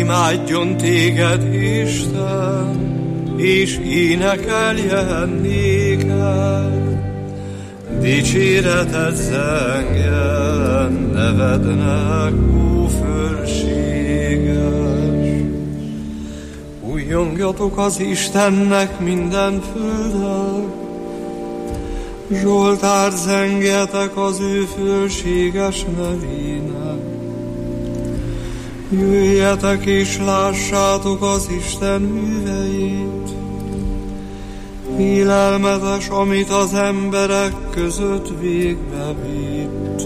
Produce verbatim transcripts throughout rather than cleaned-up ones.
imádjon téged Isten, és énekeljen néked. Dicséretet zengen nevednek, ó fölséges. Újjongjatok az Istennek minden földön, Zsoltár zengjetek az ő fölséges nevének. Jöjjetek és lássátok az Isten műveit, félelmetes, amit az emberek között végbe vitt.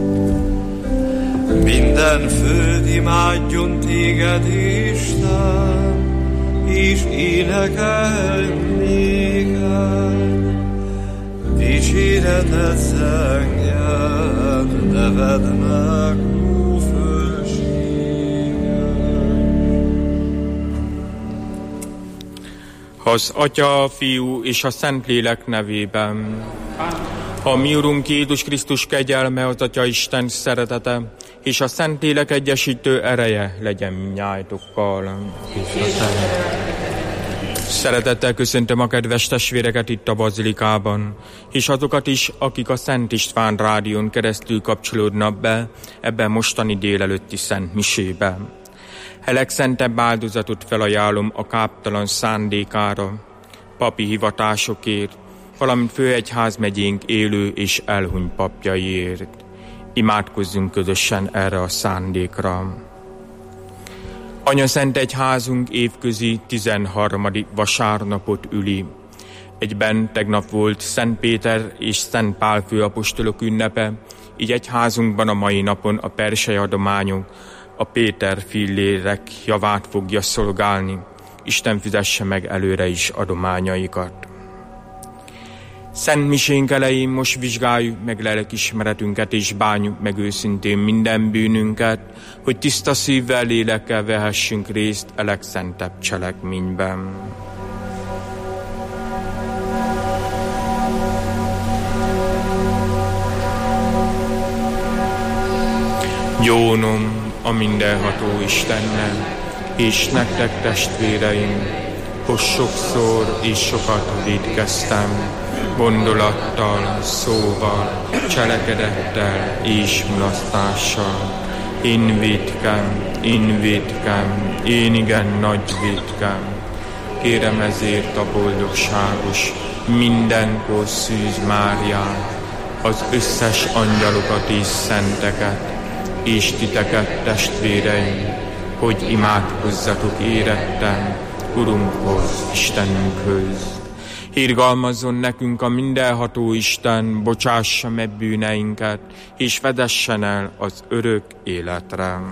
Minden föld imádjon téged, Isten, és énekelj néked. Dicséretet zengjen nevednek, ó fölséges. Az Atya, a Fiú és a Szentlélek nevében. A mi Urunk Jézus Krisztus kegyelme, az Atya Isten szeretete és a Szentlélek egyesítő ereje legyen mindnyájtokkal. Szeretettel köszöntöm a kedves testvéreket itt a bazilikában, és azokat is, akik a Szent István rádión keresztül kapcsolódnak be ebben mostani délelőtti Szent Misében. A legszentebb áldozatot felajánlom a káptalan szándékára, papi hivatásokért, valamint főegyházmegyénk élő és elhunyt papjaiért. Imádkozzunk közösen erre a szándékra. Anyaszent Egyházunk évközi tizenharmadik vasárnapot üli. Egyben tegnap volt Szent Péter és Szent Pál főapostolok ünnepe, így egyházunkban a mai napon a persely adományok, a Péter fillérek javát fogja szolgálni. Isten fizesse meg előre is adományaikat. Szent misénk elején most vizsgáljuk meg lelkismeretünket, és bánjuk meg őszintén minden bűnünket, hogy tiszta szívvel, lélekkel vehessünk részt a legszentebb cselekményben. Jónom a mindenható Istennek, és nektek testvéreim, hogy sokszor és sokat vétkeztem, gondolattal, szóval, cselekedettel és mulasztással. Én vétkem, én vétkem, én igen nagy vétkem. Kérem ezért a boldogságos, mindenkor Szűz Máriát, az összes angyalokat és szenteket, és titeket, testvéreim, hogy imádkozzatok érettem Urunkhoz, Istenünkhöz. Irgalmazzon nekünk a mindenható Isten, bocsássa meg bűneinket, és vezessen el az örök életre.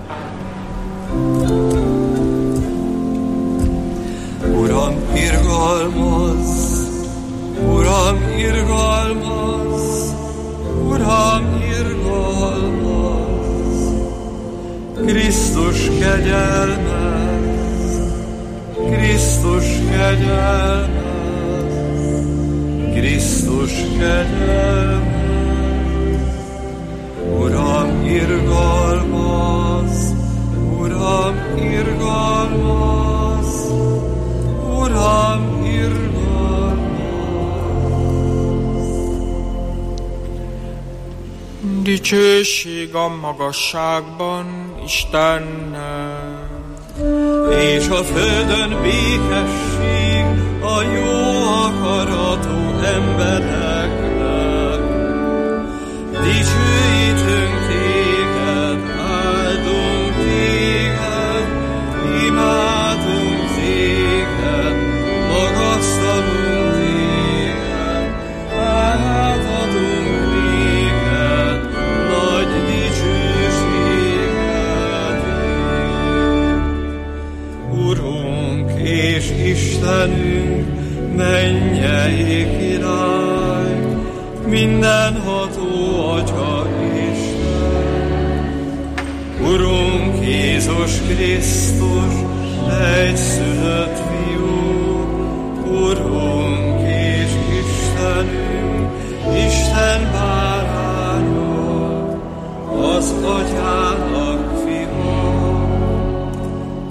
Uram, irgalmazz! Uram, irgalmazz! Uram, irgalmazz! Krisztus kegyelmez! Krisztus kegyelmez! Krisztus kegyelmez! Uram, irgalmazz! Uram, irgalmazz! Uram, irgalmazz! Dicsőség a magasságban Istennek, és a földön békesség a jó akaratú embereknek. Dicsőítünk téged, áldunk téged, imádunk téged, magasztalunk téged, átadunk téged, nagy dicsőséget. Urunk és Istenünk, mennyei király, mindenható Atya Isten. Urunk Jézus Krisztus, egyszülött Fiú, Urunk és Istenünk, Isten báránya, az Atyának Fia.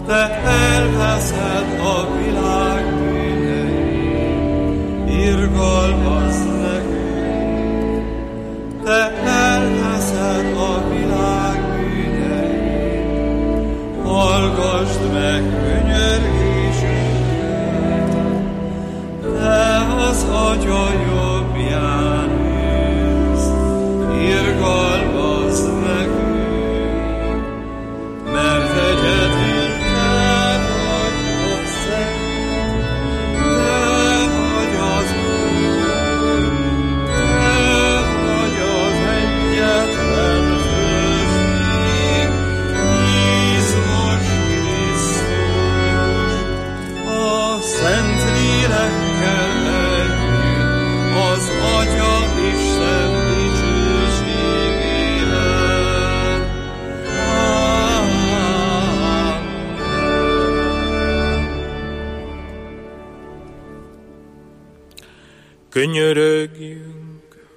Könyörögjünk!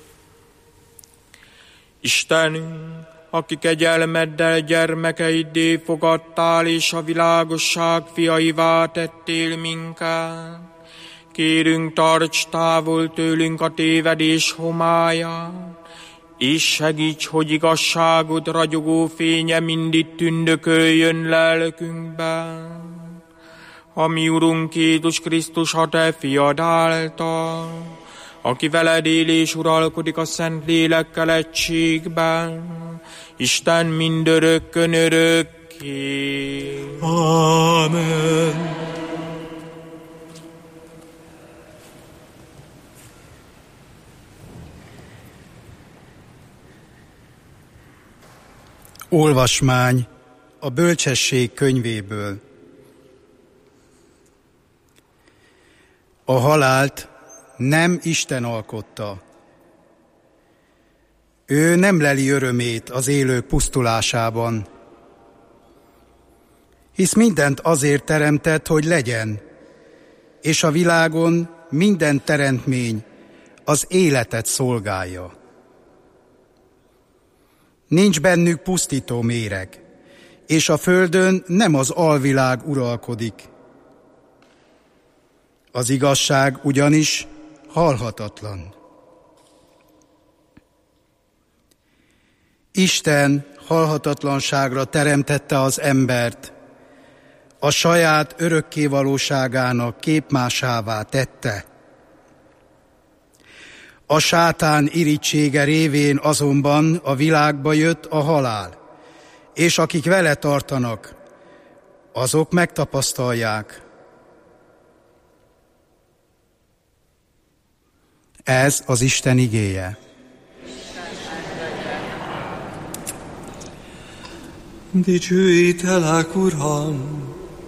Istenünk, aki kegyelmeddel gyermekeiddé fogadtál, és a világosság fiaivá tettél minket, kérünk, tarts távol tőlünk a tévedés homályát, és segíts, hogy igazságod ragyogó fénye mindig tündököljön lelkünkben. A mi Urunk Jézus Krisztus, a Te fiad által, aki veled él és uralkodik a Szent Lélekkel egységben, Isten mindörökkön örökké. Amen. Olvasmány a Bölcsesség könyvéből. A halált nem Isten alkotta. Ő nem leli örömét az élők pusztulásában, hisz mindent azért teremtett, hogy legyen, és a világon minden teremtmény az életet szolgálja. Nincs bennük pusztító méreg, és a földön nem az alvilág uralkodik. Az igazság ugyanis halhatatlan. Isten halhatatlanságra teremtette az embert, a saját örökkévalóságának képmásává tette. A sátán irítsége révén azonban a világba jött a halál, és akik vele tartanak, azok megtapasztalják. Ez az Isten igéje. Dicsőítelek, Uram,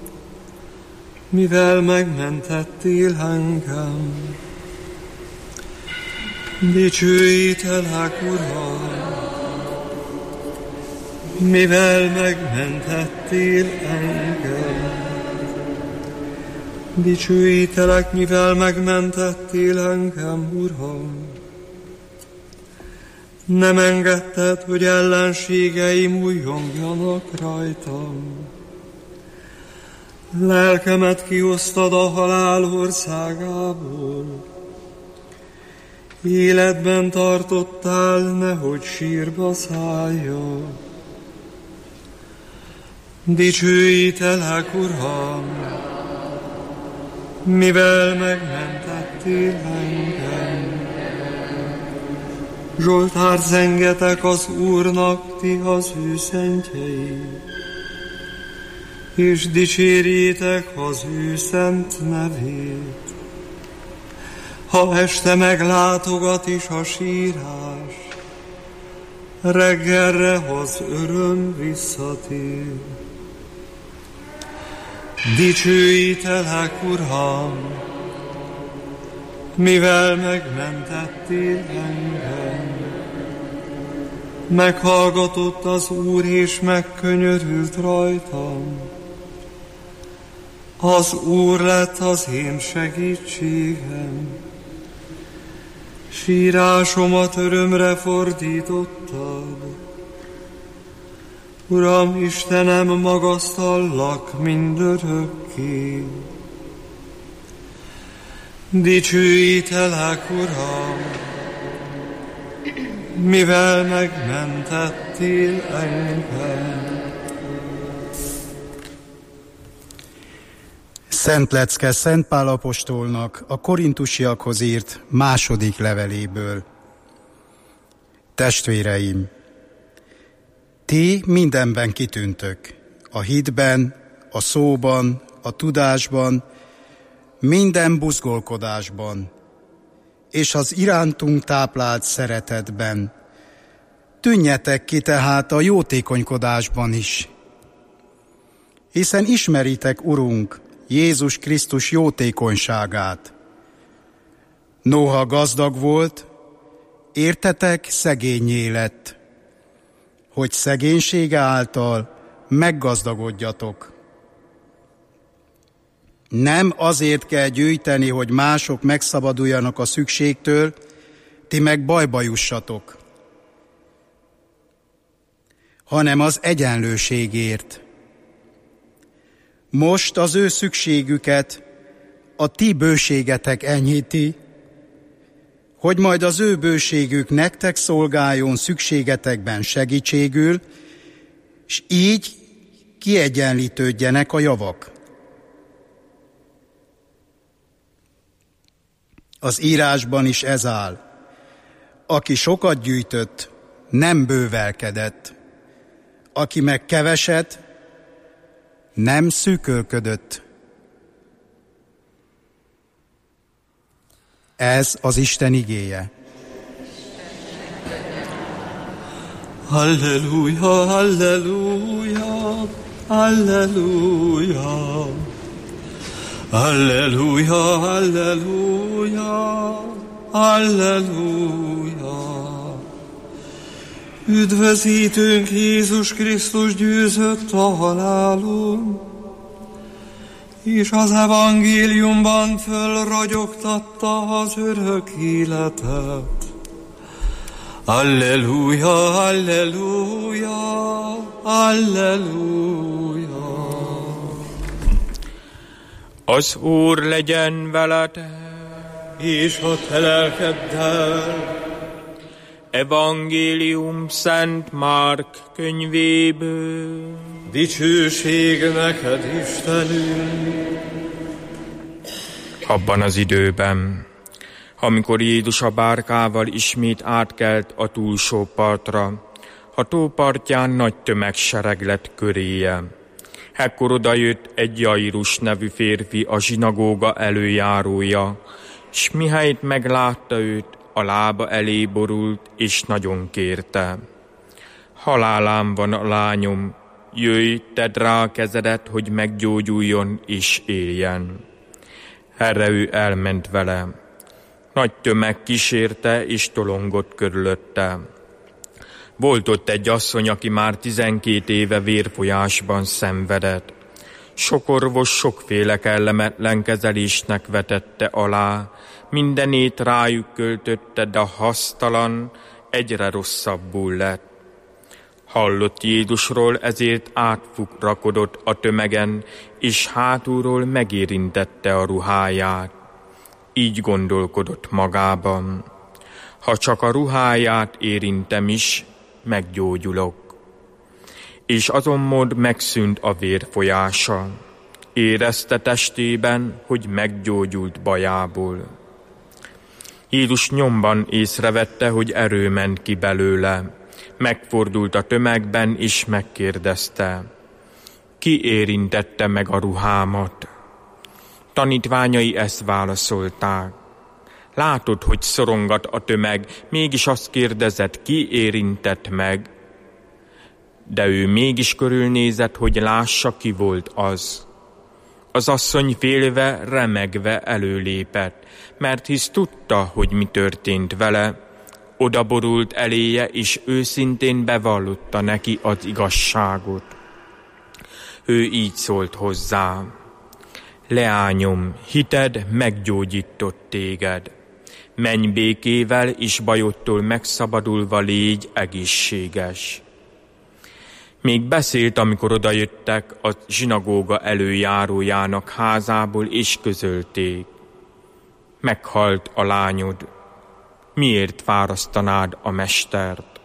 mivel megmentettél engem. Dicsőítelek, Uram, mivel megmentettél engem. Dicsőítelek, mivel megmentettél engem, Uram. Nem engedted, hogy ellenségeim újjongjanak rajtam. Lelkemet kihoztad a halál országából. Életben tartottál, nehogy sírba szállja. Dicsőítelek, Uram, mivel megmentettél engem. Zsoltárt zengetek az Úrnak, ti az ő szentjei, és dicsérjétek az ő szent nevét. Ha este meglátogat is a sírás, reggelre az öröm visszatér. Dicsőítelek, Uram, mivel megmentettél engem. Meghallgatott az Úr, és megkönyörült rajtam. Az Úr lett az én segítségem. Sírásomat örömre fordítottad. Uram, Istenem, magasztallak mindörökké. Dicsőítelek, Uram, mivel megmentettél engem. Szent lecke Szent Pál apostolnak a korintusiakhoz írt második leveléből. Testvéreim, ti mindenben kitűntök, a hitben, a szóban, a tudásban, minden buzgolkodásban, és az irántunk táplált szeretetben. Tűnjetek ki tehát a jótékonykodásban is, hiszen ismeritek Urunk, Jézus Krisztus jótékonyságát. Noha gazdag volt, értetek szegénnyé lett, hogy szegénysége által meggazdagodjatok. Nem azért kell gyűjteni, hogy mások megszabaduljanak a szükségtől, ti meg bajba jussatok, hanem az egyenlőségért. Most az ő szükségüket a ti bőségetek enyhíti, hogy majd az ő bőségük nektek szolgáljon szükségetekben segítségül, és így kiegyenlítődjenek a javak. Az írásban is ez áll: aki sokat gyűjtött, nem bővelkedett, aki meg keveset, nem szűkölködött. Ez az Isten igéje. Halleluja, halleluja, halleluja. Halleluja, halleluja, halleluja. Üdvözítőnk Jézus Krisztus győzött a halálon, és az evangéliumban fölragyogtatta az örök életet. Halleluja, halleluja, halleluja. Az Úr legyen veled, és a te lelkeddel. Evangélium Szent Márk könyvéből. Dicsőség neked, Istenünk! Abban az időben, amikor Jézus a bárkával ismét átkelt a túlsó partra, a tó partján nagy tömegsereg lett köréje. Ekkor odajött egy Jairus nevű férfi, a zsinagóga előjárója, s mihelyt meglátta őt, a lába elé borult, és nagyon kérte: halálán van a lányom, jöjj, tedd rá a kezedet, hogy meggyógyuljon és éljen. Erre ő elment vele. Nagy tömeg kísérte, és tolongott körülötte. Volt ott egy asszony, aki már tizenkét éve vérfolyásban szenvedett. Sok orvos sokféle kellemetlen kezelésnek vetette alá, mindenét rájuk költötte, de a hasztalan egyre rosszabbul lett. Hallott Jézusról, ezért átfukrakodott a tömegen, és hátulról megérintette a ruháját. Így gondolkodott magában: ha csak a ruháját érintem is, meggyógyulok. És azon mód megszűnt a vérfolyása. Érezte testében, hogy meggyógyult bajából. Jézus nyomban észrevette, hogy erő ment ki belőle. Megfordult a tömegben, és megkérdezte: ki érintette meg a ruhámat? Tanítványai ezt válaszolták: látod, hogy szorongat a tömeg, mégis azt kérdezett, ki érintett meg? De ő mégis körülnézett, hogy lássa, ki volt az. Az asszony félve, remegve előlépett, mert hisz tudta, hogy mi történt vele. Odaborult eléje, és őszintén bevallotta neki az igazságot. Ő így szólt hozzá: leányom, hited meggyógyított téged. Menj békével, és bajodtól megszabadulva légy egészséges. Még beszélt, amikor odajöttek a zsinagóga előjárójának házából, és közölték: meghalt a lányod, miért fárasztanád a mestert?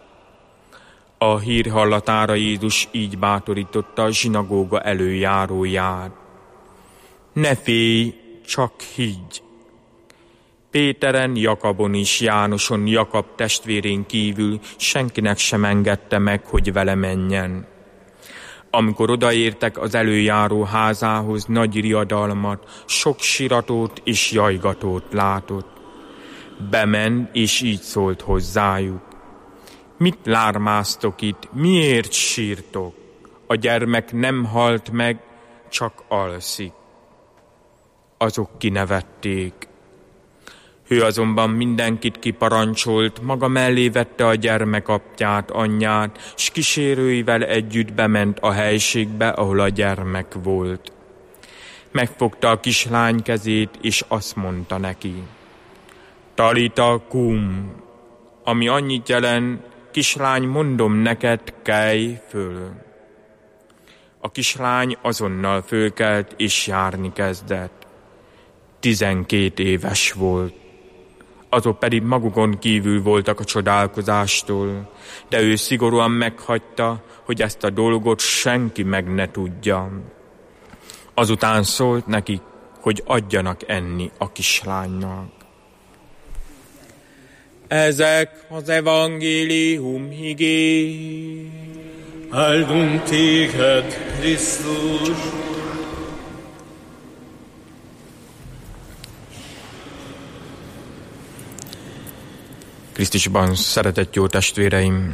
A hír hallatára Jézus így bátorította a zsinagóga előjáróját: Ne félj, csak higgy. Péteren, Jakabon és Jánoson, Jakab testvérén kívül senkinek sem engedte meg, hogy vele menjen. Amikor odaértek az előjáró házához, nagy riadalmat, sok siratót és jajgatót látott. Bement, és így szólt hozzájuk. Mit lármáztok itt, miért sírtok? A gyermek nem halt meg, csak alszik. Azok kinevették. Ő azonban mindenkit kiparancsolt, maga mellé vette a gyermek apját, anyját, s kísérőivel együtt bement a helységbe, ahol a gyermek volt. Megfogta a kislány kezét, és azt mondta neki. Talita kum, ami annyit jelent, kislány, mondom neked, kelj föl. A kislány azonnal fölkelt, és járni kezdett. Tizenkét éves volt. Azok pedig magukon kívül voltak a csodálkozástól, de ő szigorúan meghagyta, hogy ezt a dolgot senki meg ne tudja. Azután szólt nekik, hogy adjanak enni a kislánynak. Ezek az evangélium igéi. Áldunk téged, Krisztus! Krisztusban szeretett jó testvéreim!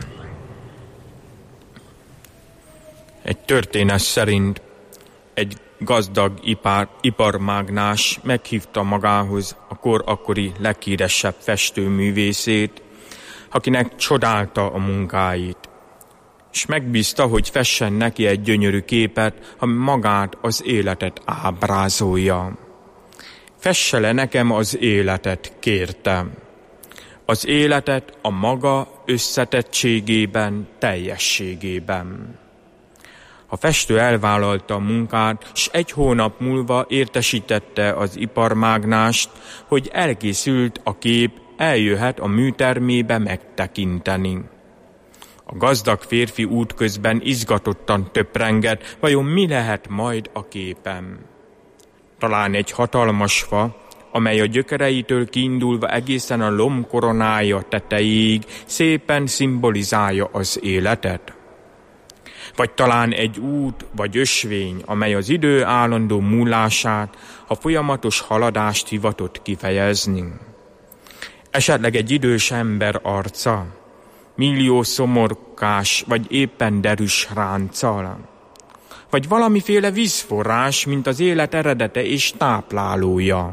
Egy történet szerint egy gazdag ipar, iparmágnás meghívta magához a kor akkori leghíresebb festőművészét, akinek csodálta a munkáit, és megbízta, hogy fessen neki egy gyönyörű képet, ami magát, az életet ábrázolja. Fesse le nekem az életet, kérte. Az életet a maga összetettségében, teljességében. A festő elvállalta a munkát, s egy hónap múlva értesítette az iparmágnást, hogy elkészült a kép, eljöhet a műtermébe megtekinteni. A gazdag férfi útközben izgatottan töprengett, vajon mi lehet majd a képen? Talán egy hatalmas fa, amely a gyökereitől kiindulva egészen a lombkoronája tetejéig szépen szimbolizálja az életet? Vagy talán egy út vagy ösvény, amely az idő állandó múlását, a folyamatos haladást hivatott kifejezni? Esetleg egy idős ember arca, millió szomorkás vagy éppen derűs ránccal? Vagy valamiféle vízforrás, mint az élet eredete és táplálója?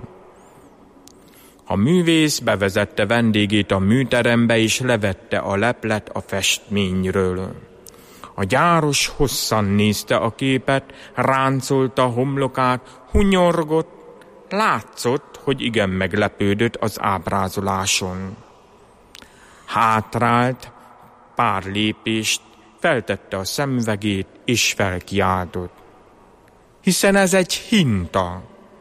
A művész bevezette vendégét a műterembe, és levette a leplet a festményről. A gyáros hosszan nézte a képet, ráncolta a homlokát, hunyorgott, látszott, hogy igen meglepődött az ábrázoláson. Hátrált, pár lépést, feltette a szemüvegét, és felkiáltott. Hiszen ez egy hinta.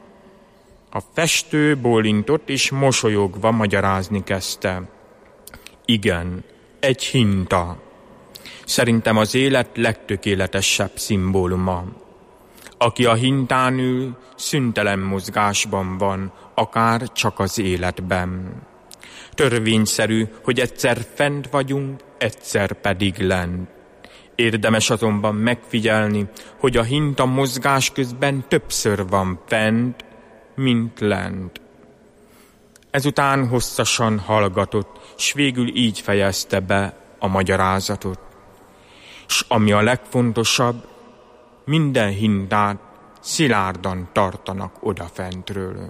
A festő bólintott, és mosolyogva magyarázni kezdte. Igen, egy hinta. Szerintem az élet legtökéletesebb szimbóluma. Aki a hintán ül, szüntelen mozgásban van, akár csak az életben. Törvényszerű, hogy egyszer fent vagyunk, egyszer pedig lent. Érdemes azonban megfigyelni, hogy a hinta mozgás közben többször van fent, mint lent. Ezután hosszasan hallgatott, s végül így fejezte be a magyarázatot. S ami a legfontosabb, minden hintát szilárdan tartanak odafentről.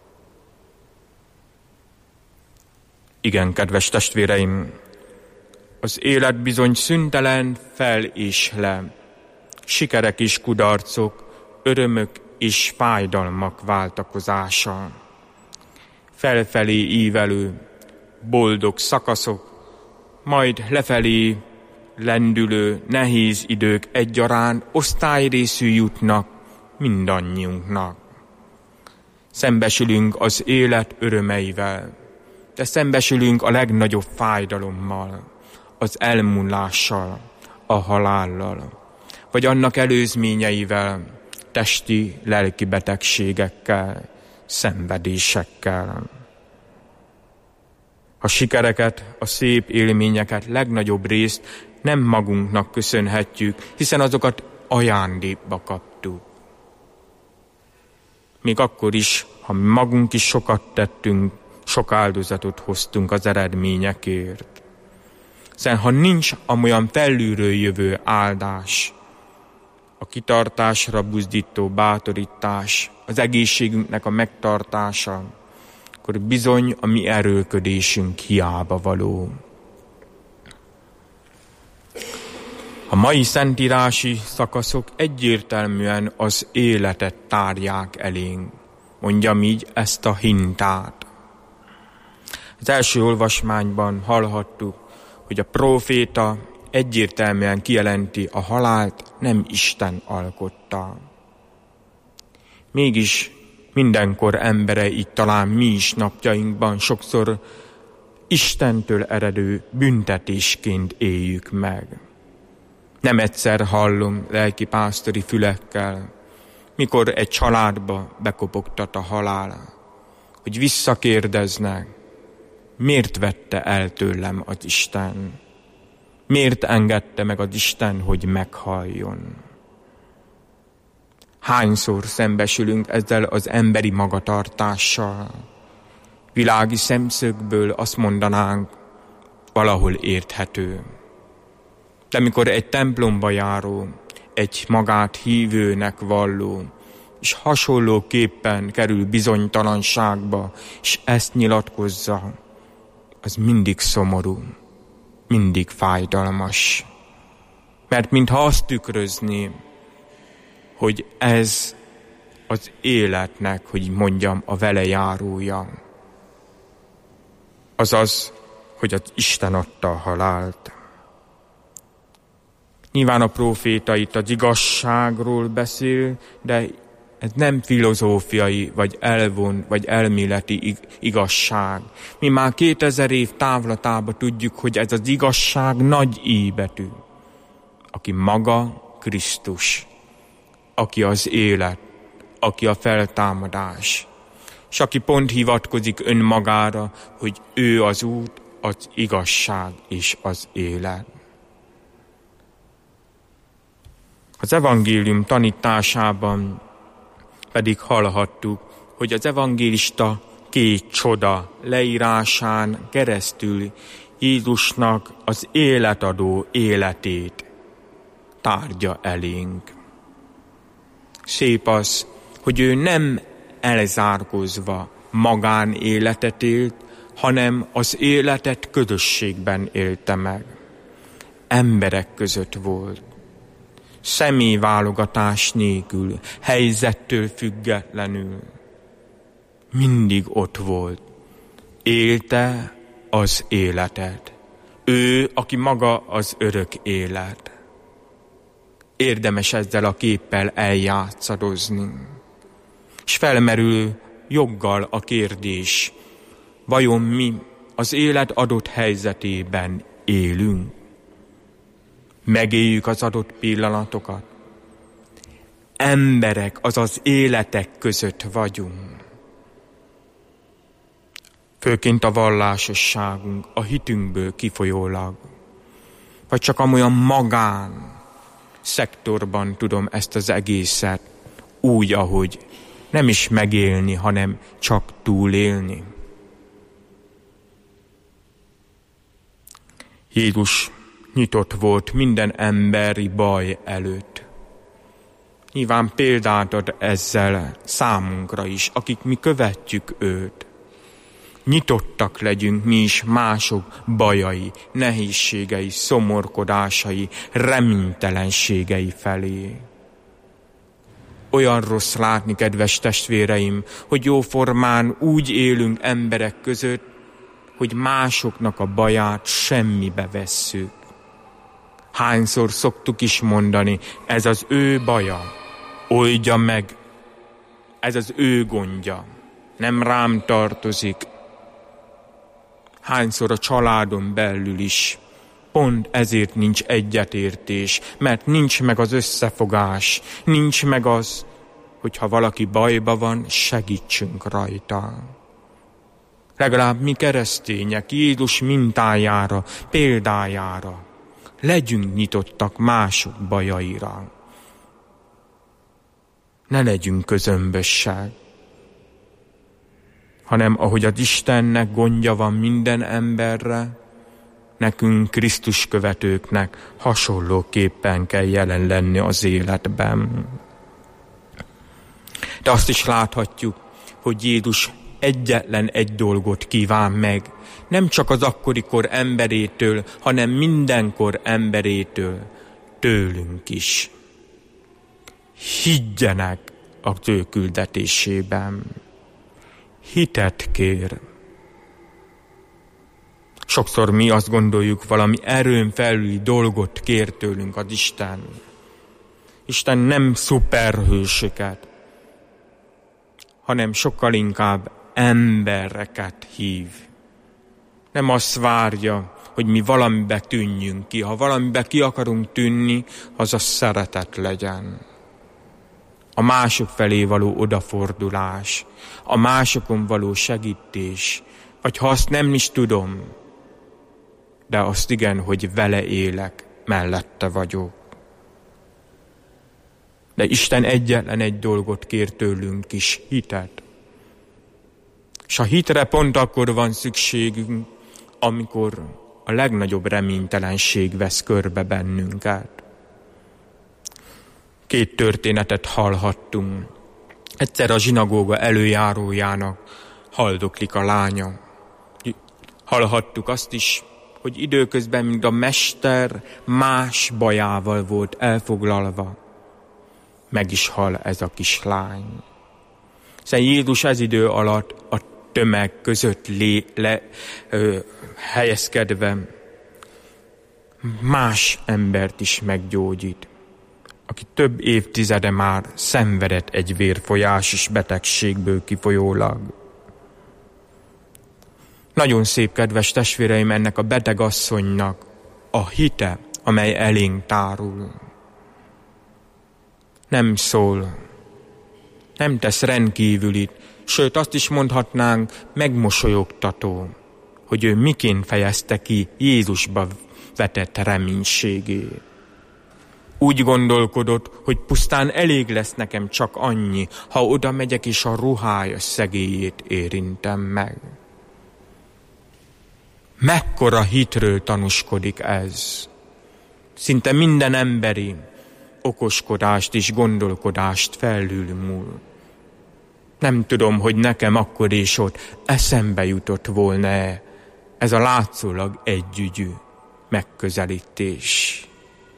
Igen, kedves testvéreim, az élet bizony szüntelen fel és le. Sikerek és kudarcok, örömök és fájdalmak váltakozása. Felfelé ívelő, boldog szakaszok, majd lefelé lendülő, nehéz idők egyaránt osztályrészű jutnak mindannyiunknak. Szembesülünk az élet örömeivel, de szembesülünk a legnagyobb fájdalommal, az elmúlással, a halállal, vagy annak előzményeivel, testi, lelki betegségekkel, szenvedésekkel. A sikereket, a szép élményeket legnagyobb részt nem magunknak köszönhetjük, hiszen azokat ajándékba kaptuk. Még akkor is, ha mi magunk is sokat tettünk, sok áldozatot hoztunk az eredményekért. Hiszen ha nincs amolyan felülről jövő áldás, a kitartásra buzdító bátorítás, az egészségünknek a megtartása, akkor bizony a mi erőlködésünk hiába való. A mai szentírási szakaszok egyértelműen az életet tárják elénk, mondjam így ezt a hintát. Az első olvasmányban hallhattuk, hogy a próféta egyértelműen kijelenti, a halált nem Isten alkotta. Mégis mindenkor embere, így talán mi is napjainkban sokszor Istentől eredő büntetésként éljük meg. Nem egyszer hallom lelkipásztori fülekkel, mikor egy családba bekopogtat a halál, hogy visszakérdeznek, miért vette el tőlem az Isten? Miért engedte meg az Isten, hogy meghalljon? Hányszor szembesülünk ezzel az emberi magatartással? Világi szemszögből azt mondanánk, valahol érthető. De mikor egy templomba járó, egy magát hívőnek valló, és hasonlóképpen kerül bizonytalanságba, és ezt nyilatkozza, az mindig szomorú, mindig fájdalmas. Mert mintha azt tükrözni, hogy ez az életnek, hogy mondjam, a velejárója. Azaz, hogy az Isten adta a halált. Nyilván a próféta itt az igazságról beszél, de ez nem filozófiai, vagy elvon, vagy elméleti igazság. Mi már kétezer év távlatában tudjuk, hogy ez az igazság nagy I betű, aki maga Krisztus, aki az élet, aki a feltámadás, és aki pont hivatkozik önmagára, hogy ő az út, az igazság és az élet. Az evangélium tanításában pedig hallhattuk, hogy az evangélista két csoda leírásán keresztül Jézusnak az életadó életét tárgya elénk. Szép az, hogy ő nem elzárkózva magánéletet élt, hanem az életet közösségben élte meg. Emberek között volt. Személyválogatás nélkül, helyzettől függetlenül. Mindig ott volt. Élte az életet. Ő, aki maga az örök élet. Érdemes ezzel a képpel eljátszadozni. És felmerül joggal a kérdés, vajon mi az élet adott helyzetében élünk? Megéljük az adott pillanatokat? Emberek, azaz életek között vagyunk. Főként a vallásosságunk, a hitünkből kifolyólag. Vagy csak amolyan magán szektorban tudom ezt az egészet úgy, ahogy nem is megélni, hanem csak túlélni. Jézus nyitott volt minden emberi baj előtt. Nyilván példát ad ezzel számunkra is, akik mi követjük őt. Nyitottak legyünk mi is mások bajai, nehézségei, szomorkodásai, reménytelenségei felé. Olyan rossz látni, kedves testvéreim, hogy jóformán úgy élünk emberek között, hogy másoknak a baját semmibe vesszük. Hányszor szoktuk is mondani, ez az ő baja, oldja meg, ez az ő gondja, nem rám tartozik. Hányszor a családon belül is, pont ezért nincs egyetértés, mert nincs meg az összefogás, nincs meg az, hogyha valaki bajba van, segítsünk rajta. Legalább mi keresztények Jézus mintájára, példájára legyünk nyitottak mások bajaira. Ne legyünk közömbösek, hanem ahogy az Istennek gondja van minden emberre, nekünk Krisztus követőknek hasonlóképpen kell jelen lenni az életben. De azt is láthatjuk, hogy Jézus egyetlen egy dolgot kíván meg, nem csak az akkorikor emberétől, hanem mindenkor emberétől, tőlünk is. Higgyenek az ő küldetésében. Hitet kér. Sokszor mi azt gondoljuk, valami erőn felüli dolgot kér tőlünk az Isten. Isten nem szuperhősöket, hanem sokkal inkább embereket hív. Nem azt várja, hogy mi valamibe tűnjünk ki. Ha valamibe ki akarunk tűnni, az a szeretet legyen. A mások felé való odafordulás, a másokon való segítés, vagy ha azt nem is tudom, de azt igen, hogy vele élek, mellette vagyok. De Isten egyetlen egy dolgot kér tőlünk is, hitet. És a hitre pont akkor van szükségünk, amikor a legnagyobb reménytelenség vesz körbe bennünket. Két történetet hallhattunk. Egyszer a zsinagóga előjárójának haldoklik a lánya. Hallhattuk azt is, hogy időközben, míg a mester más bajával volt elfoglalva, meg is hal ez a kislány. Szóval Jézus ez idő alatt a tömeg között lé, le, ö, helyezkedve más embert is meggyógyít, aki több évtizede már szenvedett egy vérfolyásos betegségből kifolyólag. Nagyon szép, kedves testvéreim, ennek a beteg asszonynak a hite, amely elénk tárul. Nem szól, nem tesz rendkívülit, sőt azt is mondhatnánk megmosolyogtató, hogy ő miként fejezte ki Jézusba vetett reménységét. Úgy gondolkodott, hogy pusztán elég lesz nekem csak annyi, ha oda megyek és a ruhája szegélyét érintem meg. Mekkora hitről tanúskodik ez? Szinte minden emberi okoskodást és gondolkodást felülmúl. Nem tudom, hogy nekem akkor és ott eszembe jutott volna ez a látszólag együgyű megközelítés.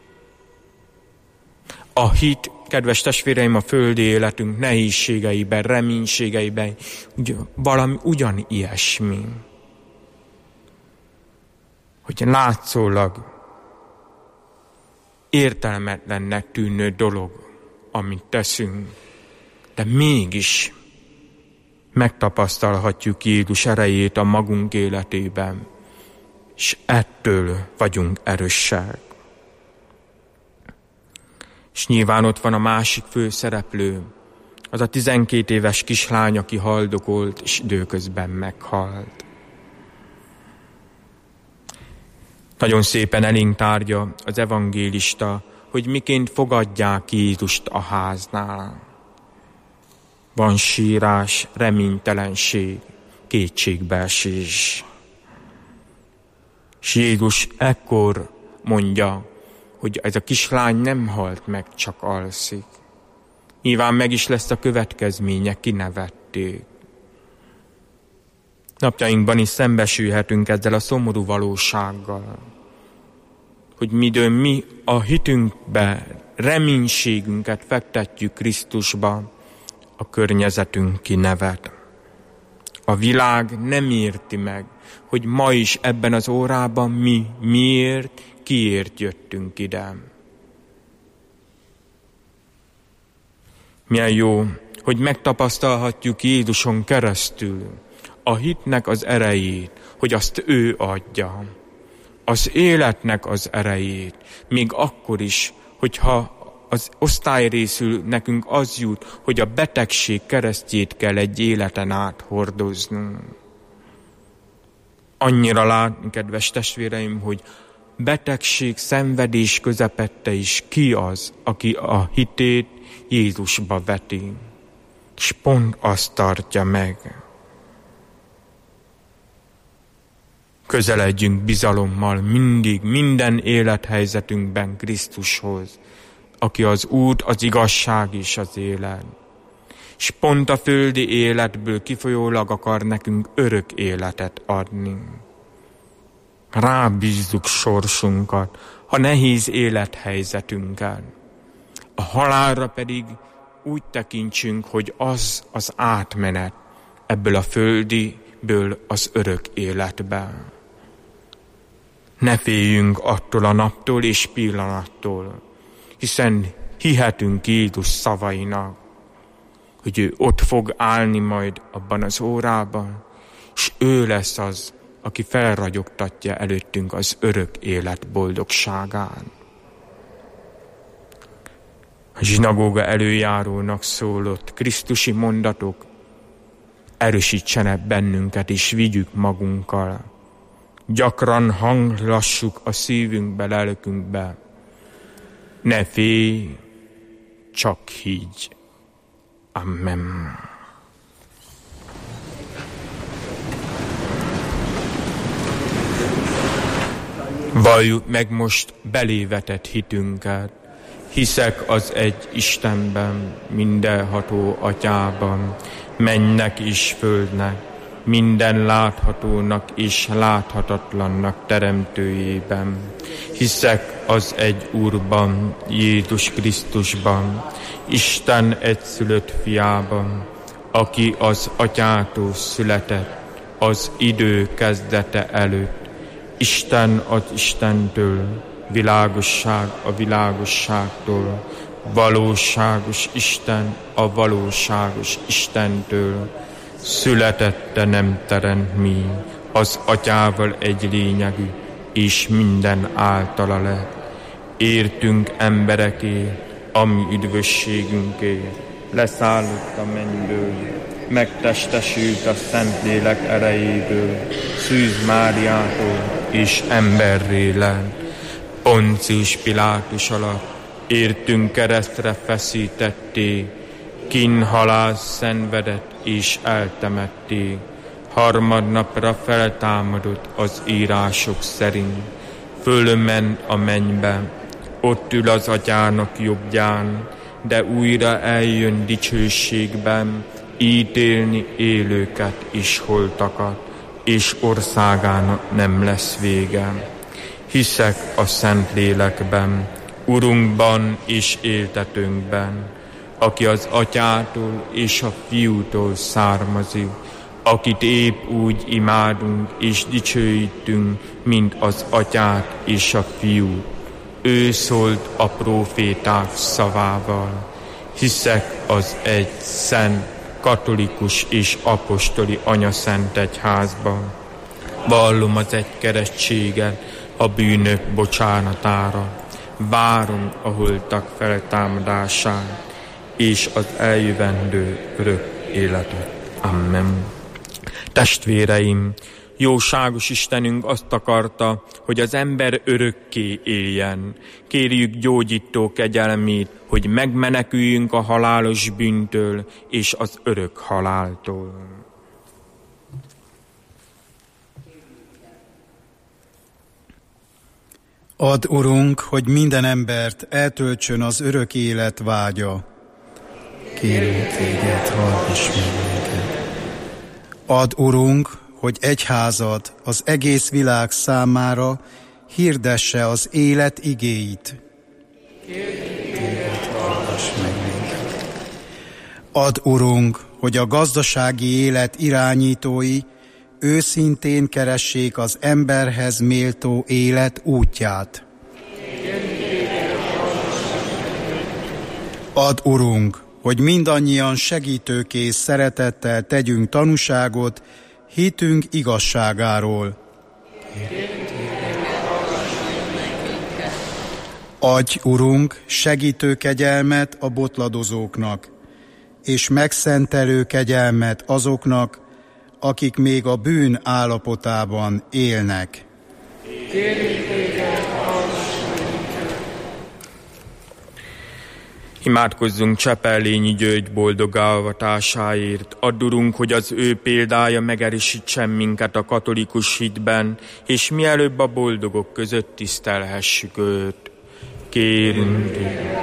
A hit, kedves testvéreim, a földi életünk nehézségeiben, reménységeiben ugy, valami ugyan ilyesmi. Hogy látszólag értelmetlennek tűnő dolog, amit teszünk, de mégis megtapasztalhatjuk Jézus erejét a magunk életében, és ettől vagyunk erősek. És nyilván ott van a másik főszereplő, az a tizenkét éves kislány, aki haldokolt, és időközben meghalt. Nagyon szépen elénk tárgya az evangélista, hogy miként fogadják Jézust a háznál. Van sírás, reménytelenség, kétségbeesés. És Jézus ekkor mondja, hogy ez a kislány nem halt meg, csak alszik. Nyilván meg is lesz a következménye, kinevették. Napjainkban is szembesülhetünk ezzel a szomorú valósággal, hogy midőn mi a hitünkbe, reménységünket fektetjük Krisztusba, a környezetünk kinevet. A világ nem érti meg, hogy ma is ebben az órában mi miért, kiért jöttünk ide. Milyen jó, hogy megtapasztalhatjuk Jézuson keresztül a hitnek az erejét, hogy azt ő adja. Az életnek az erejét, még akkor is, hogyha az osztály részül nekünk az jut, hogy a betegség keresztjét kell egy életen át hordoznunk. Annyira látni, kedves testvéreim, hogy betegség, szenvedés közepette is ki az, aki a hitét Jézusba veti, és pont azt tartja meg. Közeledjünk bizalommal mindig, minden élethelyzetünkben Krisztushoz, aki az út, az igazság és az élet. És pont a földi életből kifolyólag akar nekünk örök életet adni. Rábízzuk sorsunkat, a nehéz élethelyzetünket. A halálra pedig úgy tekintsünk, hogy az az átmenet ebből a földiből az örök életbe. Ne féljünk attól a naptól és pillanattól, hiszen hihetünk Jézus szavainak, hogy ő ott fog állni majd abban az órában, és ő lesz az, aki felragyogtatja előttünk az örök élet boldogságán. A zsinagóga előjárónak szólott krisztusi mondatok erősítsenek bennünket és vigyük magunkkal. Gyakran hanglassuk a szívünkbe, lelkünkbe. Ne félj, csak higgy. Amen. Valljuk meg most belévetett hitünket. Hiszek az egy Istenben, mindenható Atyában, mennek és földnek, minden láthatónak és láthatatlannak teremtőjében. Hiszek az egy Úrban, Jézus Krisztusban, Isten egyszülött fiában, aki az Atyától született, az idő kezdete előtt, Isten az Istentől, világosság a világosságtól, valóságos Isten a valóságos Istentől, születette nem teremtmény, az Atyával egy lényegű, és minden általa lett. Értünk emberekért, ami üdvösségünkért, leszállott a mennyből, megtestesült a Szentlélek erejéből, Szűz Máriától, és emberré lett. Poncius Pilátus alatt értünk keresztre feszítették, kínhalál szenvedett és eltemették, harmadnapra feltámadott az írások szerint, fölment a mennybe, ott ül az Atyának jobbján, de újra eljön dicsőségben, ítélni élőket és holtakat, és országának nem lesz vége. Hiszek a Szentlélekben, Urunkban és éltetőnkben, aki az Atyától és a Fiútól származik, akit épp úgy imádunk és dicsőítünk, mint az Atyát és a Fiút. Ő szólt a próféták szavával. Hiszek az egy szent, katolikus és apostoli anyaszent egyházban. Vallom az egy keresztséget a bűnök bocsánatára. Várom a holtak feltámadását és az eljövendő örök életet. Amen. Testvéreim, jóságos Istenünk azt akarta, hogy az ember örökké éljen. Kérjük gyógyító kegyelmét, hogy megmeneküljünk a halálos bűntől és az örök haláltól. Add, Urunk, hogy minden embert eltöltsön az örök élet vágya. Kérünk téged, hallgass meg minket. Add, Urunk, hogy egyházad az egész világ számára hirdesse az élet igéit. Téged, hallgass meg minket. Add, Urunk, hogy a gazdasági élet irányítói őszintén keressék az emberhez méltó élet útját. Add, Urunk, hogy mindannyian segítőkész szeretettel tegyünk tanúságot hitünk igazságáról. Adj, Urunk, segítő kegyelmet a botladozóknak, és megszentelő kegyelmet azoknak, akik még a bűn állapotában élnek. Kérjük téged, hallgass minket! Imádkozzunk Csepellényi György boldog avatásáért. Add, Urunk, hogy az ő példája megerősítsen minket a katolikus hitben, és mielőbb a boldogok között tisztelhessük őt. Kérünk téged.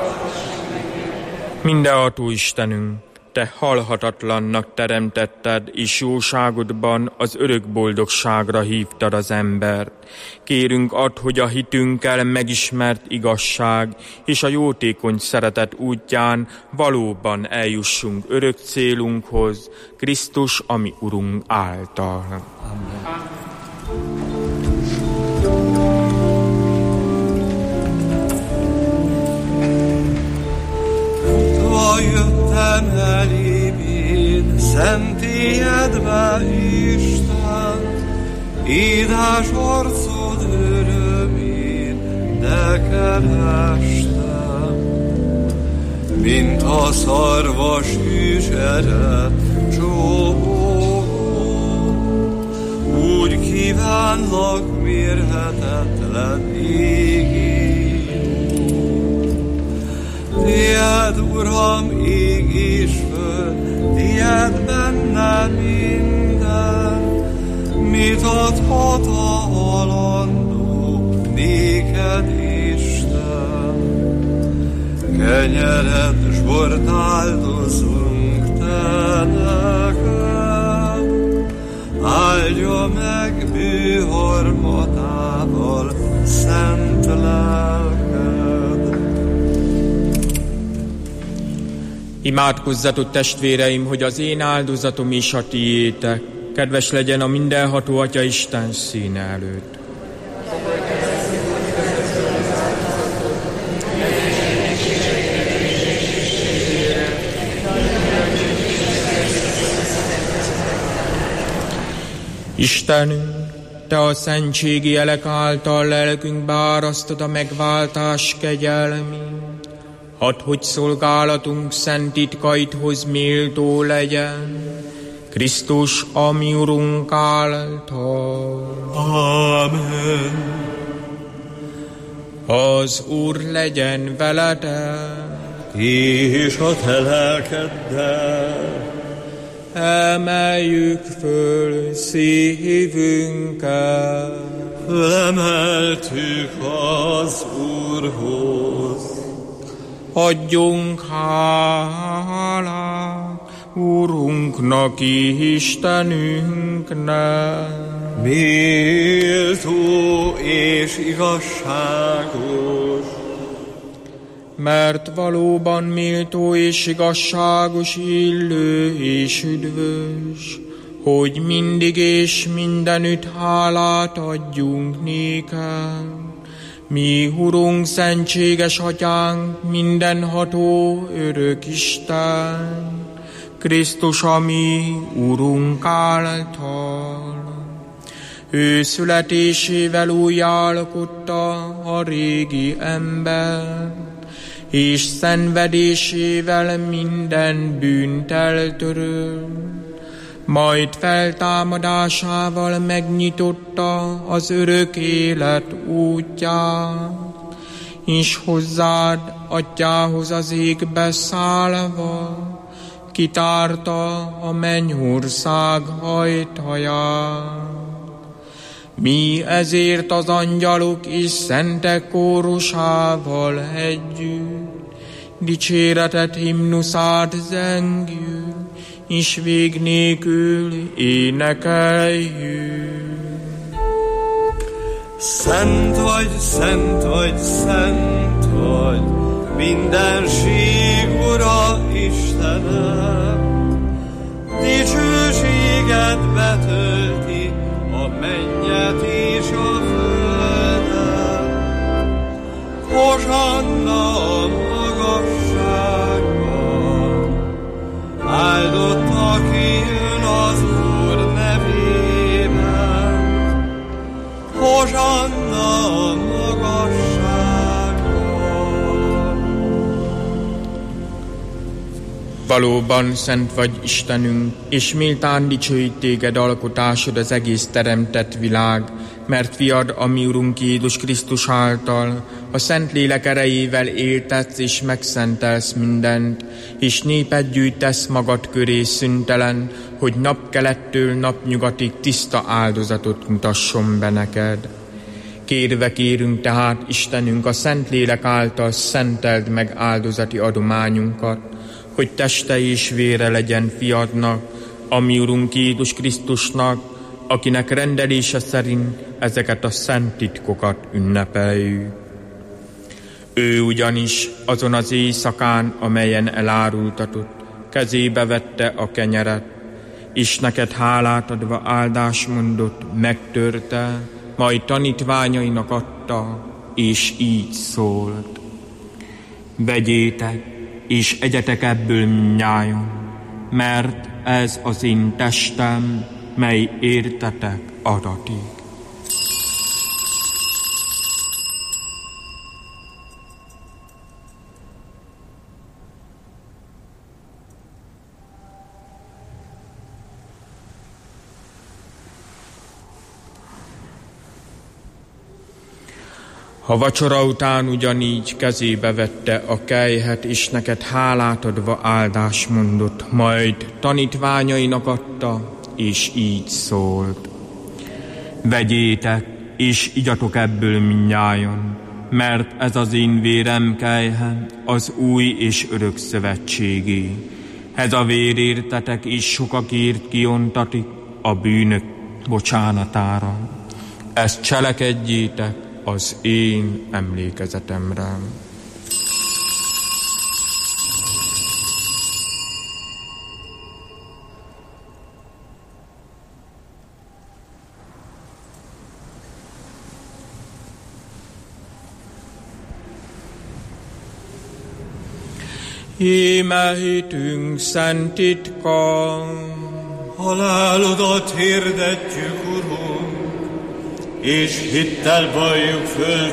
Mindenható Istenünk, Te halhatatlannak teremtetted, és jóságodban az örök boldogságra hívtad az embert. Kérünk, add, hogy a hitünkkel megismert igazság és a jótékony szeretet útján valóban eljussunk örök célunkhoz, Krisztus, ami Urunk által. Amen. Jöttem eléd, szentélyedbe, Isten, édes arcod örömét, de kerestem. Mint a szarvas hűseret csóvó, úgy kívánlak mérhetetlen égi. Tied, Uram, ég és föld, tied benne minden, mit adhat a halandó néked, Isten. Kenyered s bort áldozunk te neked, áldja meg bűharmatával szent lelked. Imádkozzatok, testvéreim, hogy az én áldozatom is a tiétek, kedves legyen a mindenható Atya Isten színe előtt. Istenünk, Te a szentségi jelek által lelkünkbe árasztod a megváltás kegyelmét. Hadd, hogy szolgálatunk szent titkaidhoz méltó legyen, Krisztus, a mi Urunk által. Amen. Az Úr legyen veletek, és a te lelkeddel. Emeljük föl szívünket, felemeltük az Úrhoz. Adjunk hálát Urunknak, Istenünknek. Méltó és igazságos, mert valóban méltó és igazságos, illő és üdvös, hogy mindig és mindenütt hálát adjunk néked. Mi, Urunk, szentséges Atyánk, mindenható örök Isten, Krisztus, a mi Urunk által. Ő születésével újjáalkotta a régi ember, és szenvedésével minden bűnt eltöröl, majd feltámadásával megnyitotta az örök élet útját, és hozzád, Atyához az égbe szállva, kitárta a mennyország ajtaját. Mi ezért az angyalok és szentek kórusával együtt dicséretet himnuszát zengjük, és vég nélkül énekeljük. Szent vagy, szent vagy, szent vagy, mindenség Ura Istenem, dicsőséget betölti a mennyet és a földet. Hosanna a magasságban, áldott, aki jön az Úr nevében. Hosanna a magasságban, Valóban szent vagy Istenünk, és méltán dicsőít téged alkotásod az egész teremtett világ, mert fiad, a mi Urunk Jézus Krisztus által, a Szentlélek erejével éltetsz és megszentelsz mindent, és népet gyűjtesz magad köré szüntelen, hogy napkelettől napnyugatig tiszta áldozatot mutasson be neked. Kérve kérünk tehát, Istenünk, a Szentlélek által szenteld meg áldozati adományunkat, hogy teste és vére legyen fiadnak, a mi Urunk Jézus Krisztusnak, akinek rendelése szerint ezeket a szent titkokat ünnepeljük. Ő ugyanis azon az éjszakán, amelyen elárultatott, kezébe vette a kenyeret, és neked hálát adva áldásmondott, megtörte, majd tanítványainak adta, és így szólt: vegyétek, és egyetek ebből mindnyájan, mert ez az én testem, mely értetek adatik. Ha vacsora után ugyanígy kezébe vette a kelyhet, és neked hálát adva áldás mondott, majd tanítványainak adta, és így szólt: vegyétek, és igyatok ebből mindnyájan, mert ez az én vérem kelyhe, az új és örök szövetségé. Ez a vér értetek, és sokakért kiontatik a bűnök bocsánatára. Ezt cselekedjétek az én emlékezetemre. Íme hitünk szent titka, halálodat hirdetjük, Urunk, és hittel valljuk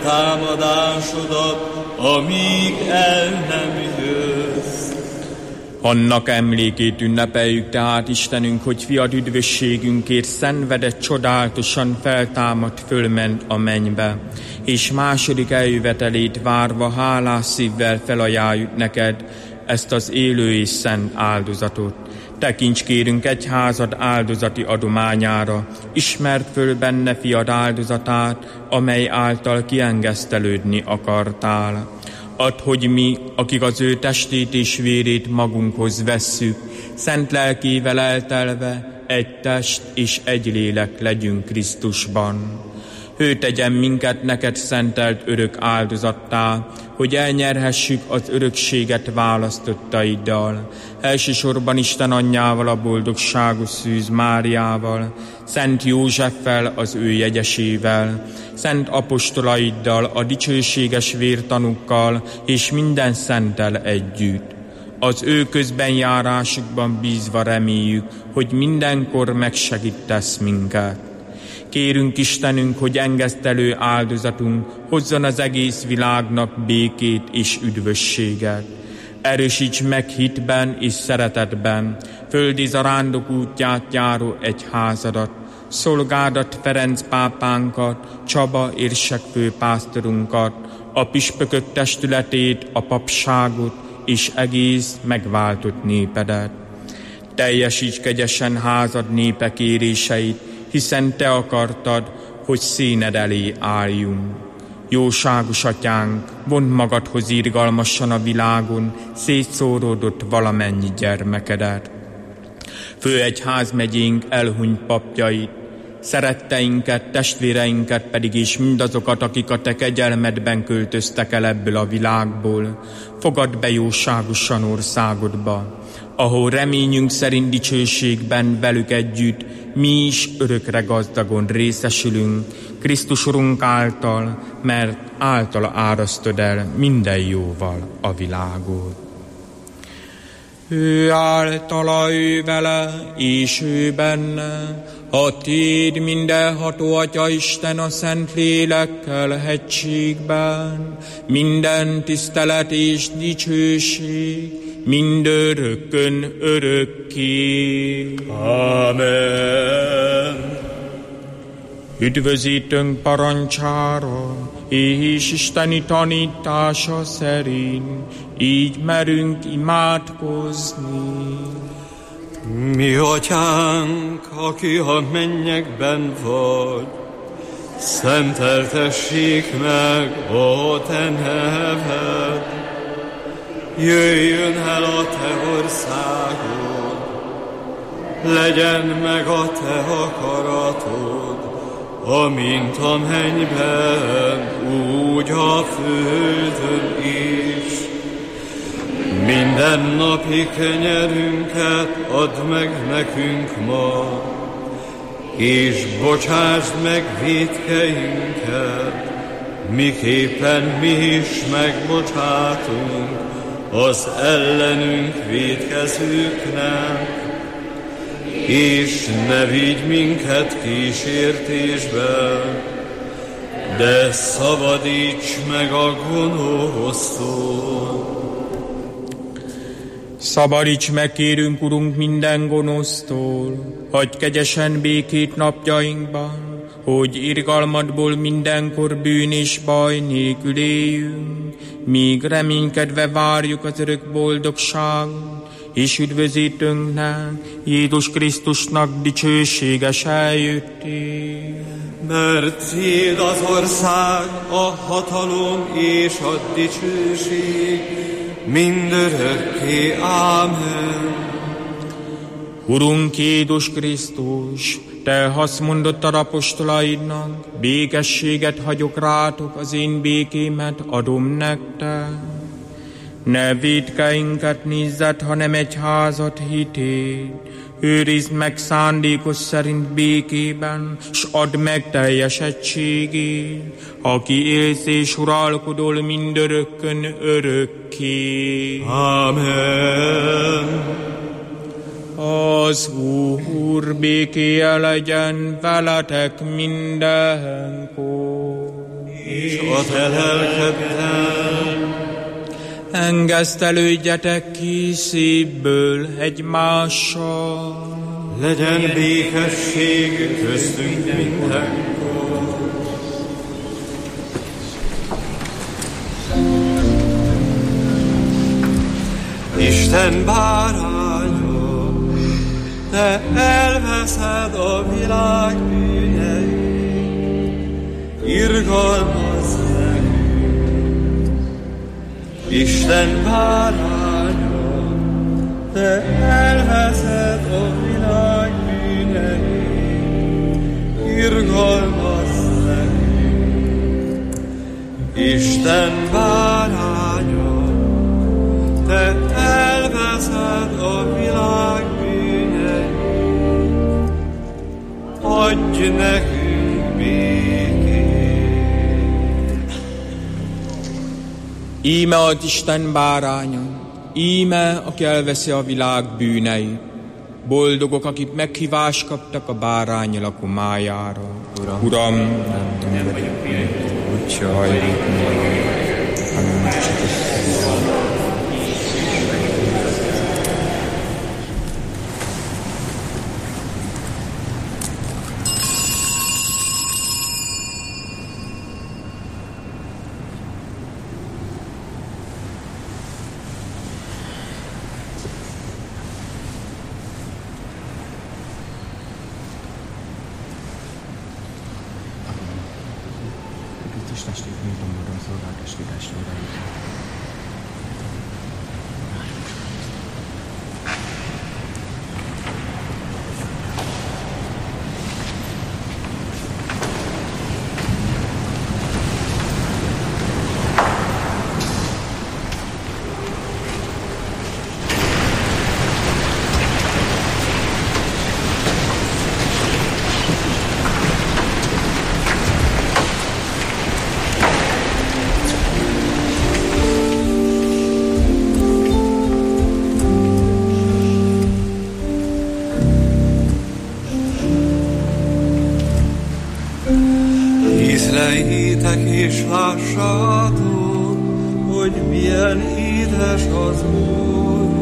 föltámadásodat, amíg el nem jössz. Annak emlékét ünnepeljük tehát, Istenünk, hogy fiad üdvösségünkért szenvedett, csodálatosan feltámadt, fölment a mennybe, és második eljövetelét várva hálás szívvel felajánljuk neked ezt az élő és szent áldozatot. Tekints kérünk egyházad áldozati adományára, ismerd föl benne fiad áldozatát, amely által kiengesztelődni akartál. Add, hogy mi, akik az ő testét és vérét magunkhoz vesszük, szent lelkével eltelve egy test és egy lélek legyünk Krisztusban. Ő tegyen minket neked szentelt örök áldozattá, hogy elnyerhessük az örökséget választottaiddal, elsősorban Isten anyjával, a boldogságos Szűz Máriával, Szent Józseffel, az ő jegyesével, szent apostolaiddal, a dicsőséges vértanukkal és minden szenttel együtt. Az ő közbenjárásukban bízva reméljük, hogy mindenkor megsegítesz minket. Kérünk Istenünk, hogy engesztelő áldozatunk hozzon az egész világnak békét és üdvösséget. Erősíts meg hitben és szeretetben földi zarándok útját járó egyházadat, szolgádat Ferenc pápánkat, Csaba érsekfő pásztorunkat, a püspökök testületét, a papságot és egész megváltott népedet. Teljesíts kegyesen házad népe kéréseit, hiszen te akartad, hogy színed elé álljunk. Jóságos atyánk, vond magadhoz irgalmasan a világon szétszóródott valamennyi gyermekedet. Főegyházmegyénk elhunyt papjait, szeretteinket, testvéreinket pedig és mindazokat, akik a te kegyelmedben költöztek el ebből a világból, fogadd be jóságosan országodba, ahol reményünk szerint dicsőségben velük együtt mi is örökre gazdagon részesülünk, Krisztus Urunk által, mert általa árasztod el minden jóval a világot. Ő általa, ő vele, és ő benne, a téd mindenható Atya Isten a Szent Lélekkel hegységben, minden tisztelet és dicsőség mindörökkön örökké. Amen. Üdvözítőnk parancsára, és isteni tanítása szerint így merünk imádkozni. Mi atyánk, aki a mennyekben vagy, szenteltessék meg a te neved. Jöjjön el a te országod, legyen meg a te akaratod, amint a mennyben, úgy a földön is. Mindennapi kenyerünket add meg nekünk ma, és bocsásd meg vétkeinket, miképpen mi is megbocsátunk az ellenünk vétkezőknek. És ne vigy minket kísértésbe, de szabadíts meg a gonosztól. Szabadíts meg, kérünk, Urunk, minden gonosztól, hagyj kegyesen békét napjainkban, hogy irgalmadból mindenkor bűn és baj nélkül éljünk, míg reménykedve várjuk az örök boldogságot, és üdvözítőnknek, Jézus Krisztusnak dicsőséges eljöttél. Mert tiéd az ország, a hatalom és a dicsőség mindörökké. Ámen. Urunk Jézus Krisztus, te azt mondottad apostolaidnak, békességet hagyok rátok, az én békémet adom nektek. Ne vétkeinket nézzed, hanem egyházat hitét, őrizd meg szándékos szerint békében, s add meg teljes egységét, aki élsz és uralkodol mindörökkön örökké. Amen. Az Úr békéje legyen veletek mindenkor. És a te lelkeddel. Engesztelődjetek ki szívből egymással. Legyen békesség köztünk mindenkor. Isten báránya, te elveszed a világ bűneit, irgalmazz nekünk. Isten báránya, te elveszed a világ bűneit, irgalmazz nekünk. Isten báránya, te elveszed a világ bűneit, adj nekünk békét. Íme az Isten báránya, íme, aki elveszi a világ bűneit. Boldogok, akik meghívást kaptak a bárány lakomájára. Uram, Uram nem, nem vagyok ilyen, úgy hajlik meg, hanem csak Észleljétek és lássátok, hogy milyen édes az Úr.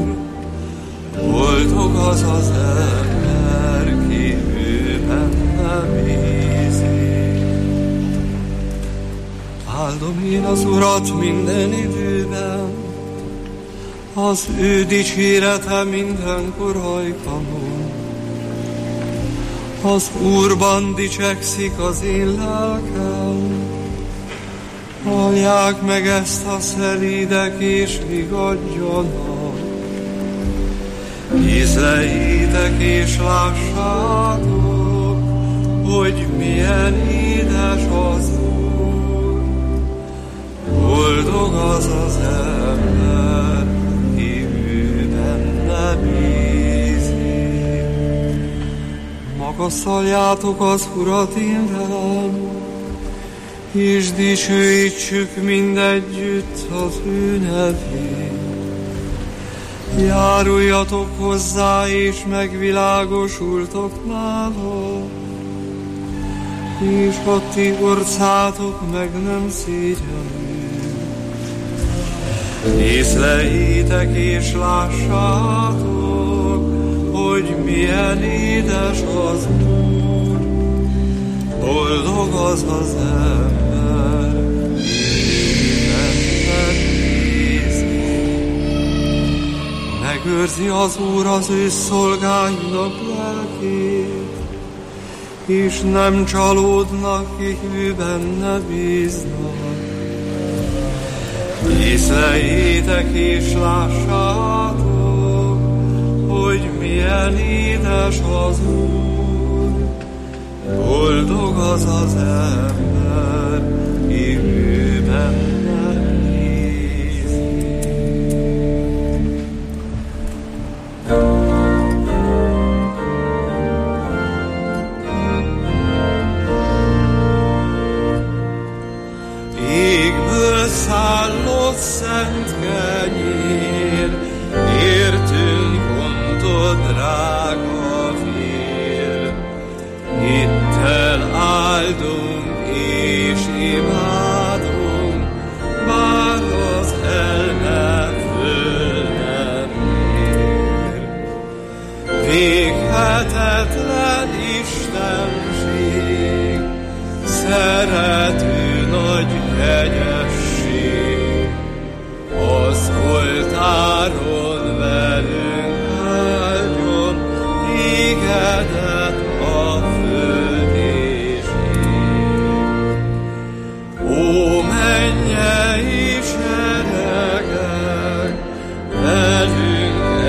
Boldog az az ember, ki ő benne bízik. Áldom én az Urat minden időben, az ő dicsérete mindenkor hajkamon. Az Úrban dicsekszik az én lelkem, hallják meg ezt a szelídek és vigadjanak. Ízleljétek és lássátok, hogy milyen édes az Úr. Boldog az az ember, ki ő benne bízik. Magasztaljátok az Urat innen, és dicsőítsük mindegyütt az ő nevét. Járuljatok hozzá, és megvilágosultok nála, és a ti orcátok meg nem szégyenül. Észleljétek és lássátok, hogy milyen édes az Úr. Boldog az az ember, megőrzi az Úr az ő szolgáinak lelkét, és nem csalódnak, kik ő benne bíznak. Észleljétek és lássátok, hogy milyen édes az Úr. Boldog az az ember, ki ő benne bízik. Égből szállott szent kenyér, értünk ontott drága vér. Hittel áldunk és imádunk, bár az elme föl nem ér. Véghetetlen istenség, szerető nagy kegyesség, az oltáron velünk áldjon, égedett a föld és ég. Ó, mennyei seregek, velünk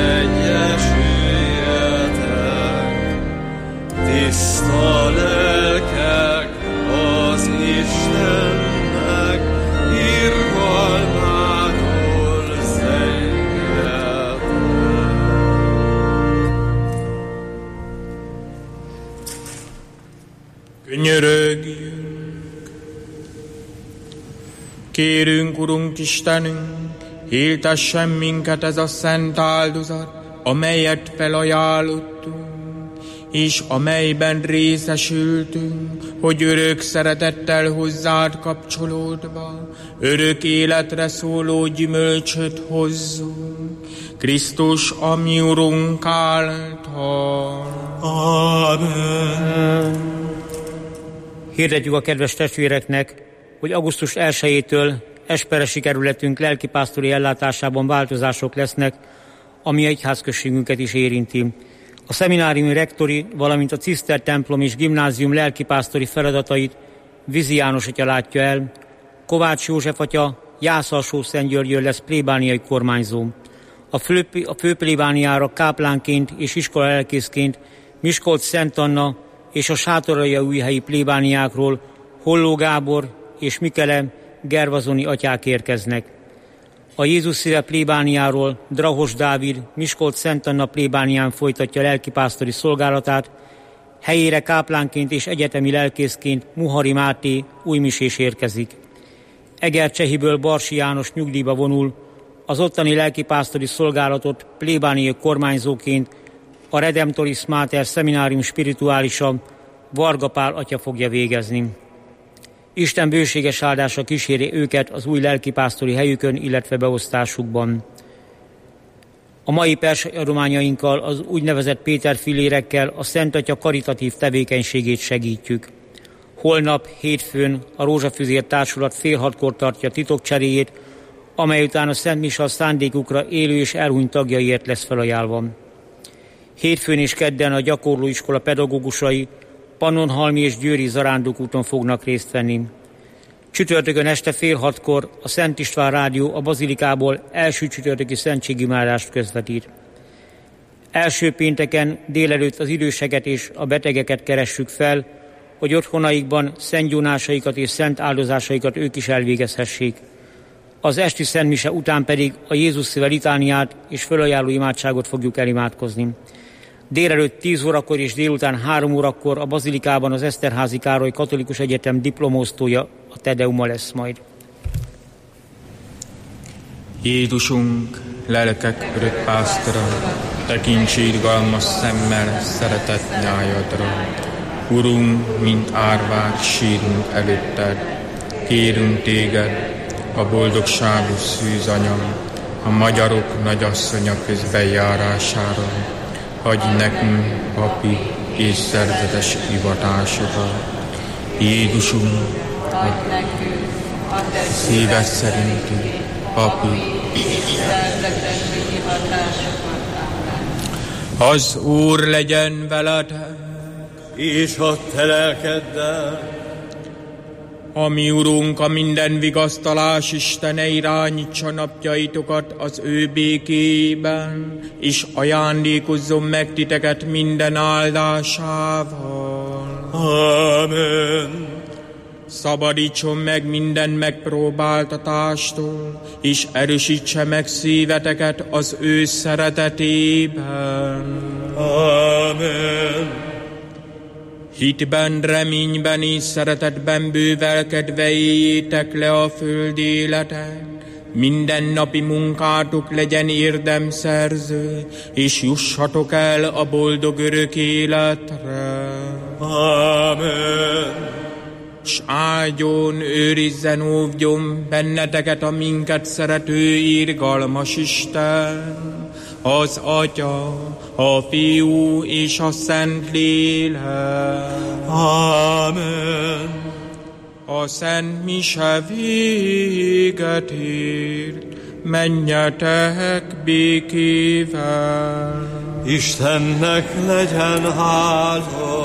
egyesüljetek, tiszta lelkek az Istennek, irgalmáról zengjetek. Könyörögjünk! Kérünk, Urunk Istenünk, éltessen minket ez a szent áldozat, amelyet felajánlottunk, és amelyben részesültünk, hogy örök szeretettel hozzád kapcsolódva, örök életre szóló gyümölcsöt hozzunk, Krisztus, a mi Urunk által. Amen. Hirdetjük a kedves testvéreknek, hogy augusztus elsejétől Esperesi kerületünk lelkipásztori ellátásában változások lesznek, ami egyházközségünket is érinti. A szemináriumi rektori, valamint a Ciszter templom és gimnázium lelkipásztori feladatait Vizi János atya látja el, Kovács József atya Jászalsó-Szentgyörgyön lesz plébániai kormányzó. A, fő, a főplébániára káplánként és iskolalelkészként Miskolc-Szent Anna és a sátoraljaújhelyi plébániákról Holló Gábor és Mikele Gervazoni atyák érkeznek. A Jézus szíve plébániáról Drahos Dávid Miskolc-Szent Anna plébánián folytatja lelkipásztori szolgálatát, helyére káplánként és egyetemi lelkészként Muhari Máté újmisés érkezik. Egercsehiből Barsi János nyugdíjba vonul, az ottani lelkipásztori szolgálatot plébániai kormányzóként a Redemptoris Mater Szeminárium spirituálisa Varga Pál atya fogja végezni. Isten bőséges áldása kíséri őket az új lelkipásztori helyükön, illetve beosztásukban. A mai persadományainkkal, az úgynevezett Péter filérekkel a Szent Atya karitatív tevékenységét segítjük. Holnap, hétfőn a Rózsafüzér Társulat fél hatkor tartja titokcseréjét, amely után a Szent Mise szándékukra élő és elhunyt tagjaiért lesz felajánlva. Hétfőn és kedden a gyakorlóiskola pedagógusai Pannonhalmi és Győri zarándokúton fognak részt venni. Csütörtökön este fél hatkor a Szent István Rádió a Bazilikából első csütörtöki szentségimádást közvetít. Első pénteken délelőtt az időseket és a betegeket keressük fel, hogy otthonaikban szentgyónásaikat és szent áldozásaikat ők is elvégezhessék. Az esti Szent Mise után pedig a Jézus szíve litániát és fölajánló imádságot fogjuk elimádkozni. Délelőtt tíz órakor és délután három órakor a Bazilikában az Eszterházy Károly Katolikus Egyetem diplomosztója, a Tedeuma lesz majd. Jézusunk, lelkek örök pásztora, tekints irgalmas szemmel szeretett nyájadra. Urunk, mint árvák sírunk előtted, kérünk téged, a boldogságos szűzanyag, a magyarok nagyasszonya közbenjárására, adj nekünk papi és szerzetes hivatásokat. Jézusunk, adj nekünk a te szíved szerinti papi és szerzetes hivatásokat. Az Úr legyen veled, és a te lelkeddel. A mi Urunk, a minden vigasztalás Istene, irányítsa napjaitokat az ő békéjében, és ajándékozzon meg titeket minden áldásával. Amen. Szabadítson meg minden megpróbáltatástól, és erősítse meg szíveteket az ő szeretetében. Amen. Hitben, reményben és szeretetben bővelkedve éljétek le a föld életet, mindennapi munkátok legyen érdemszerző, és jussatok el a boldog örök életre. Amen. S áldjon, őrizzen, óvjon benneteket a minket szerető irgalmas Isten, az Atya, a Fiú és a Szentlélek. Amen. A Szent Mise véget ért, menjetek békével. Istennek legyen hála.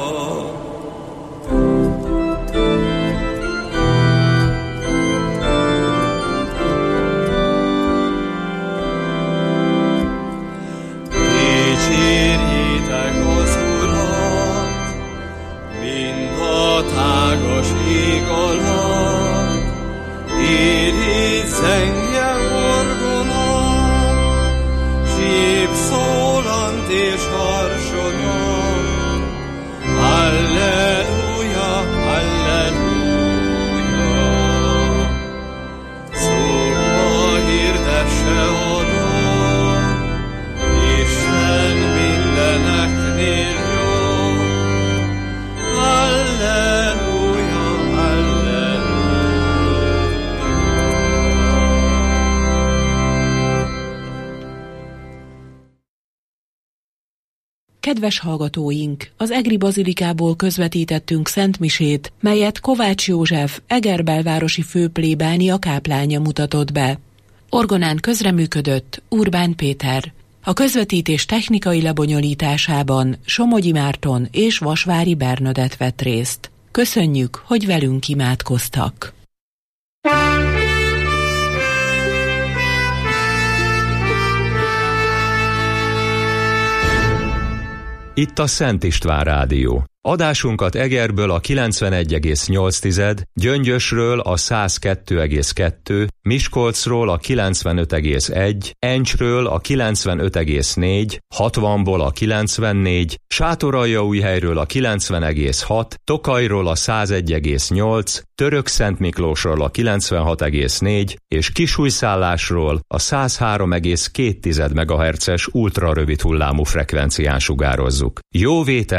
Tágas ég alatt, érít zengje orgonat, síp szólant és harsonat. Halleluja, halleluja. Szólva hirdesse oda, Isten mindeneknél jó. Halleluja, halleluja. Kedves hallgatóink, az Egri Bazilikából közvetítettünk szentmisét, melyet Kovács József, Eger belvárosi főplébánia káplánja mutatott be. Orgonán közreműködött Urbán Péter. A közvetítés technikai lebonyolításában Somogyi Márton és Vasvári Bernadett vett részt. Köszönjük, hogy velünk imádkoztak. Itt a Szent István Rádió. Adásunkat Egerből a kilencvenegy egész nyolc, Gyöngyösről a száz kettő egész kettő, Miskolcról a kilencvenöt egész egy, Encsről a kilencvenöt egész négy, hatvanból a kilencvennégy, Sátoraljaújhelyről a kilencven egész hat, Tokajról a száz egy egész nyolc, Törökszentmiklósról a kilencvenhat egész négy és Kisújszállásról a száz három egész két megahertzes ultrarövid hullámú frekvencián sugározzuk. Jó vétel